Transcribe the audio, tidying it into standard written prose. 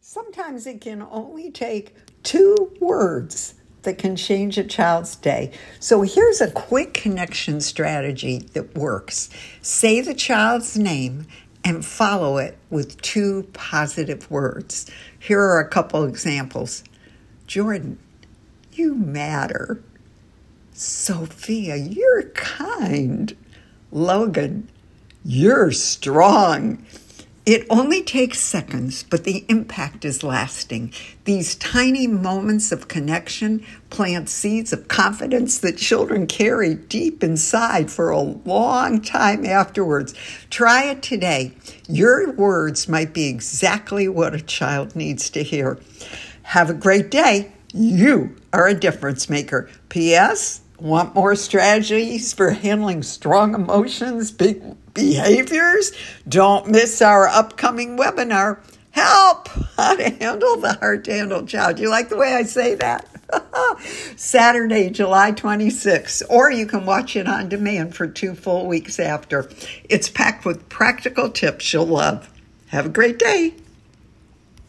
Sometimes it can only take 2 words that can change a child's day. So here's a quick connection strategy that works. Say the child's name and follow it with 2 positive words. Here are a couple examples. Jordan, you matter. Sophia, you're kind. Logan, you're strong. It only takes seconds, but the impact is lasting. These tiny moments of connection plant seeds of confidence that children carry deep inside for a long time afterwards. Try it today. Your words might be exactly what a child needs to hear. Have a great day. You are a difference maker. P.S. Want more strategies for handling strong emotions, big behaviors? Don't miss our upcoming webinar, Help! How to Handle the Hard-to-Handle Child. You like the way I say that? Saturday, July 26th, or you can watch it on demand for 2 full weeks after. It's packed with practical tips you'll love. Have a great day.